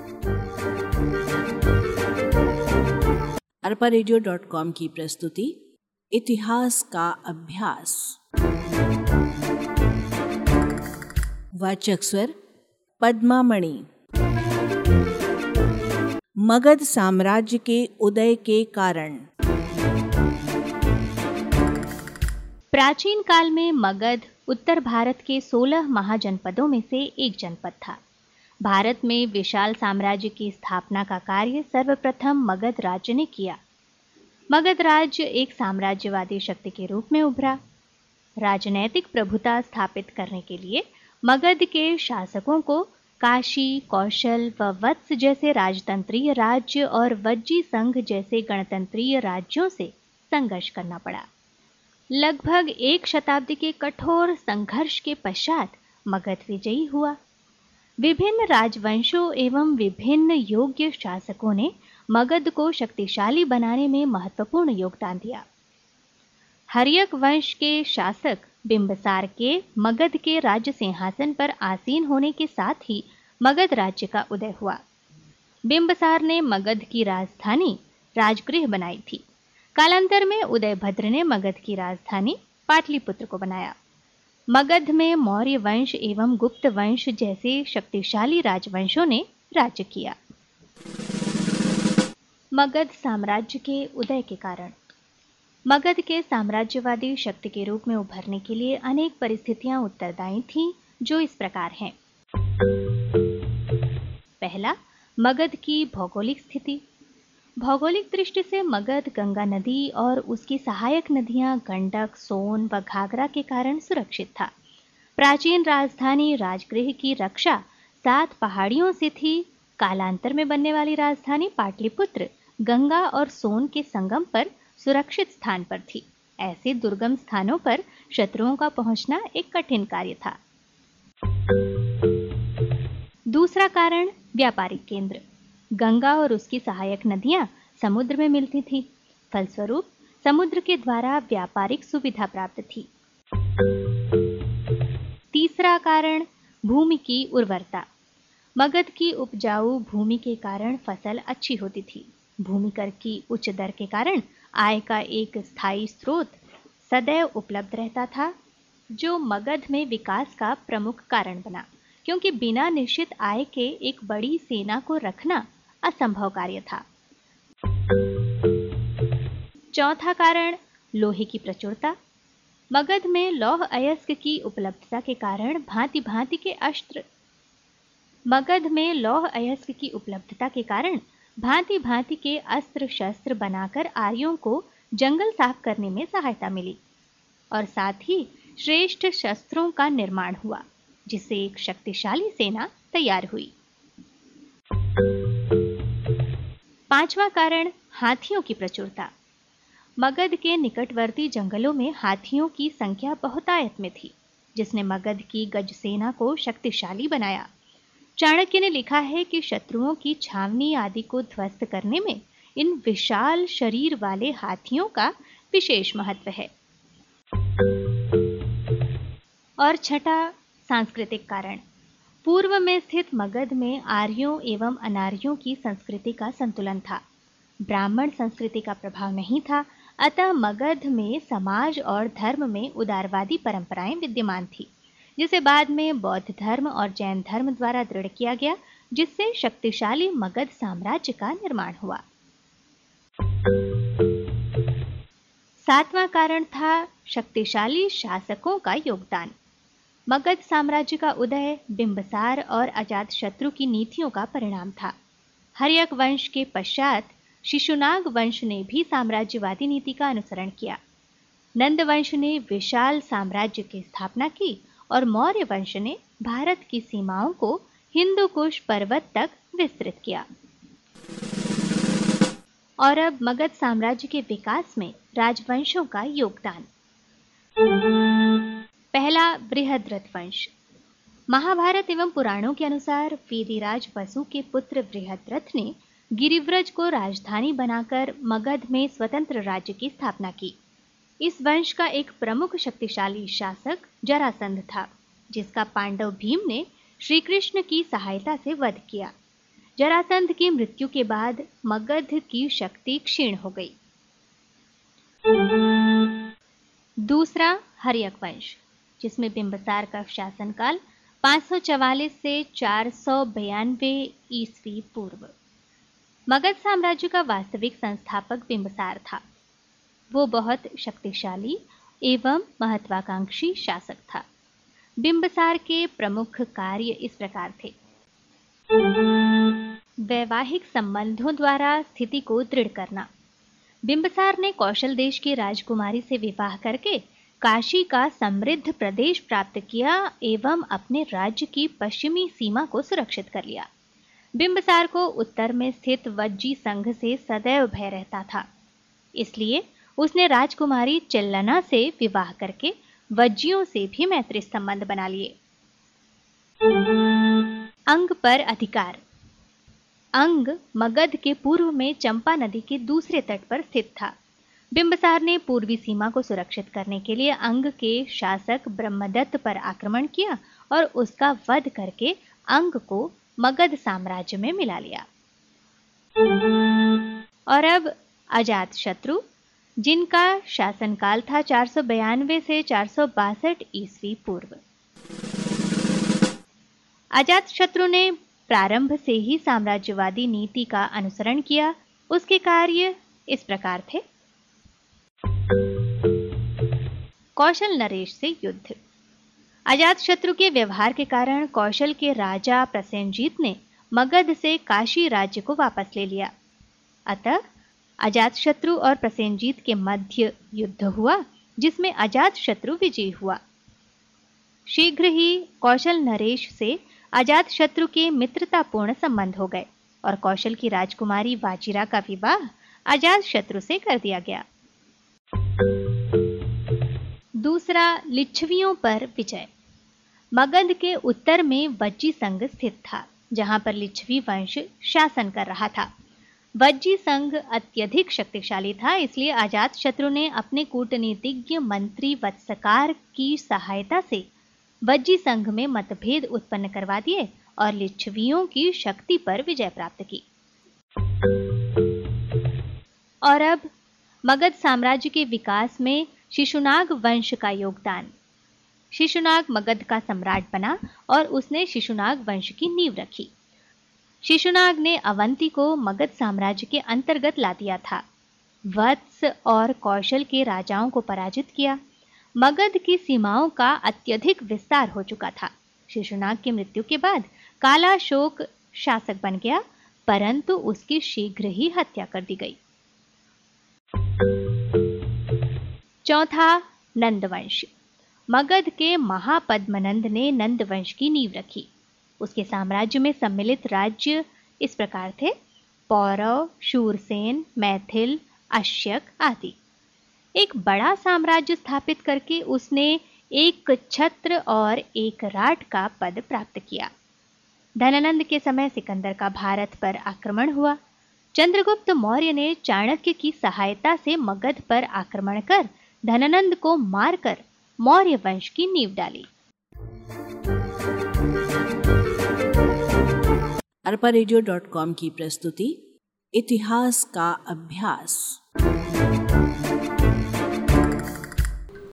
arparadio.com की प्रस्तुति इतिहास का अभ्यास। वाचक स्वर पद्मा मणि। मगध साम्राज्य के उदय के कारण। प्राचीन काल में मगध उत्तर भारत के 16 महाजनपदों में से एक जनपद था। भारत में विशाल साम्राज्य की स्थापना का कार्य सर्वप्रथम मगध राज्य ने किया। मगध राज्य एक साम्राज्यवादी शक्ति के रूप में उभरा। राजनैतिक प्रभुता स्थापित करने के लिए मगध के शासकों को काशी, कौशल व वत्स जैसे राजतंत्रीय राज्य और वज्जी संघ जैसे गणतंत्रीय राज्यों से संघर्ष करना पड़ा। लगभग एक शताब्दी के कठोर संघर्ष के पश्चात मगध विजयी हुआ। विभिन्न राजवंशों एवं विभिन्न योग्य शासकों ने मगध को शक्तिशाली बनाने में महत्वपूर्ण योगदान दिया। हर्यक वंश के शासक बिंबसार के मगध के राज्य सिंहासन पर आसीन होने के साथ ही मगध राज्य का उदय हुआ। बिंबसार ने मगध की राजधानी राजगृह बनाई थी। कालांतर में उदयभद्र ने मगध की राजधानी पाटलिपुत्र को बनाया। मगध में मौर्य वंश एवं गुप्त वंश जैसे शक्तिशाली राजवंशों ने राज्य किया। मगध साम्राज्य के उदय के कारण। मगध के साम्राज्यवादी शक्ति के रूप में उभरने के लिए अनेक परिस्थितियां उत्तरदायी थीं, जो इस प्रकार हैं। पहला, मगध की भौगोलिक स्थिति। भौगोलिक दृष्टि से मगध गंगा नदी और उसकी सहायक नदियां गंडक, सोन व घाघरा के कारण सुरक्षित था। प्राचीन राजधानी राजगृह की रक्षा 7 पहाड़ियों से थी। कालांतर में बनने वाली राजधानी पाटलिपुत्र गंगा और सोन के संगम पर सुरक्षित स्थान पर थी। ऐसे दुर्गम स्थानों पर शत्रुओं का पहुंचना एक कठिन कार्य था। दूसरा कारण, व्यापारिक केंद्र। गंगा और उसकी सहायक नदियां समुद्र में मिलती थीं। फलस्वरूप समुद्र के द्वारा व्यापारिक सुविधा प्राप्त थी। तीसरा कारण, भूमि की उर्वरता। मगध की उपजाऊ भूमि के कारण फसल अच्छी होती थी। भूमि कर की उच्च दर के कारण आय का एक स्थायी स्रोत सदैव उपलब्ध रहता था, जो मगध में विकास का प्रमुख कारण बना, क्योंकि बिना निश्चित आय के एक बड़ी सेना को रखना असंभव कार्य था। चौथा कारण, लोहे की प्रचुरता। मगध में लौह अयस्क की उपलब्धता के कारण भांति भांति के अस्त्र शस्त्र बनाकर आर्यों को जंगल साफ करने में सहायता मिली और साथ ही श्रेष्ठ शस्त्रों का निर्माण हुआ, जिससे एक शक्तिशाली सेना तैयार हुई। पांचवा कारण, हाथियों की प्रचुरता। मगध के निकटवर्ती जंगलों में हाथियों की संख्या बहुतायत में थी, जिसने मगध की गजसेना को शक्तिशाली बनाया। चाणक्य ने लिखा है कि शत्रुओं की छावनी आदि को ध्वस्त करने में इन विशाल शरीर वाले हाथियों का विशेष महत्व है। और छठा, सांस्कृतिक कारण। पूर्व में स्थित मगध में आर्यों एवं अनार्यों की संस्कृति का संतुलन था। ब्राह्मण संस्कृति का प्रभाव नहीं था, अतः मगध में समाज और धर्म में उदारवादी परंपराएं विद्यमान थी, जिसे बाद में बौद्ध धर्म और जैन धर्म द्वारा दृढ़ किया गया, जिससे शक्तिशाली मगध साम्राज्य का निर्माण हुआ। सातवां कारण था शक्तिशाली शासकों का योगदान। मगध साम्राज्य का उदय बिंबसार और अजातशत्रु की नीतियों का परिणाम था। हर्यक वंश के पश्चात शिशुनाग वंश ने भी साम्राज्यवादी नीति का अनुसरण किया। नंद वंश ने विशाल साम्राज्य की स्थापना की और मौर्य वंश ने भारत की सीमाओं को हिंदू कुश पर्वत तक विस्तृत किया। और अब मगध साम्राज्य के विकास में राजवंशों का योगदान। पहला, बृहद्रथ वंश। महाभारत एवं पुराणों के अनुसार वीरिराज वसु के पुत्र बृहद्रथ ने गिरिव्रज को राजधानी बनाकर मगध में स्वतंत्र राज्य की स्थापना की। इस वंश का एक प्रमुख शक्तिशाली शासक जरासंध था, जिसका पांडव भीम ने श्री कृष्ण की सहायता से वध किया। जरासंध की मृत्यु के बाद मगध की शक्ति क्षीण हो गई। दूसरा हर्यक वंश, जिसमें बिंबिसार का शासनकाल 544 से 492 ईस्वी पूर्व। मगध साम्राज्य का वास्तविक संस्थापक बिंबिसार था। वो बहुत शक्तिशाली एवं महत्वाकांक्षी शासक था। बिंबिसार के प्रमुख कार्य इस प्रकार थे। वैवाहिक संबंधों द्वारा स्थिति को दृढ़ करना। बिंबिसार ने कौशल देश की राजकुमारी से विवाह करके काशी का समृद्ध प्रदेश प्राप्त किया एवं अपने राज्य की पश्चिमी सीमा को सुरक्षित कर लिया। बिंबिसार को उत्तर में स्थित वज्जी संघ से सदैव भय रहता था, इसलिए उसने राजकुमारी चिल्लना से विवाह करके वज्जियों से भी मैत्री संबंध बना लिए। अंग पर अधिकार। अंग मगध के पूर्व में चंपा नदी के दूसरे तट पर स्थित था। बिंबिसार ने पूर्वी सीमा को सुरक्षित करने के लिए अंग के शासक ब्रह्मदत्त पर आक्रमण किया और उसका वध करके अंग को मगध साम्राज्य में मिला लिया। और अब अजातशत्रु, जिनका शासनकाल था 492 से 462 ईस्वी पूर्व। अजातशत्रु ने प्रारंभ से ही साम्राज्यवादी नीति का अनुसरण किया। उसके कार्य इस प्रकार थे। कौशल नरेश से युद्ध। अजातशत्रु के व्यवहार के कारण कौशल के राजा प्रसेनजीत ने मगध से काशी राज्य को वापस ले लिया। अतः अजातशत्रु और प्रसेनजीत के मध्य युद्ध हुआ, जिसमें अजातशत्रु विजयी हुआ। शीघ्र ही कौशल नरेश से अजातशत्रु के मित्रतापूर्ण संबंध हो गए और कौशल की राजकुमारी वाचिरा का विवाह अजातशत्रु से कर दिया गया। दूसरा, लिच्छवियों पर विजय। मगध के उत्तर में वज्जी संघ स्थित था, जहां पर लिच्छवी वंश शासन कर रहा था। वज्जी संघ अत्यधिक शक्तिशाली था, इसलिए अजातशत्रु ने अपने कूटनीतिज्ञ मंत्री वत्सकार की सहायता से वज्जी संघ में मतभेद उत्पन्न करवा दिए और लिच्छवियों की शक्ति पर विजय प्राप्त की। और अब मगध साम्राज्य के विकास में शिशुनाग वंश का योगदान। शिशुनाग मगध का सम्राट बना और उसने शिशुनाग वंश की नींव रखी। शिशुनाग ने अवंती को मगध साम्राज्य के अंतर्गत ला दिया था। वत्स और कौशल के राजाओं को पराजित किया। मगध की सीमाओं का अत्यधिक विस्तार हो चुका था। शिशुनाग की मृत्यु के बाद कालाशोक शासक बन गया, परंतु उसकी शीघ्र ही हत्या कर दी गई। चौथा, नंदवंश। मगध के महापद्मनंद ने नंदवंश की नींव रखी। उसके साम्राज्य में सम्मिलित राज्य इस प्रकार थे: पौरव, शूरसेन, मैथिल, अश्यक आदि। एक बड़ा साम्राज्य स्थापित करके उसने एक छत्र और एक राट का पद प्राप्त किया। धनानंद के समय सिकंदर का भारत पर आक्रमण हुआ। चंद्रगुप्त मौर्य ने चाणक्य की सहायता से मगध पर आक्रमण कर धनानंद को मारकर मौर्य वंश की नींव डाली। arparedio.com की प्रस्तुति इतिहास का अभ्यास।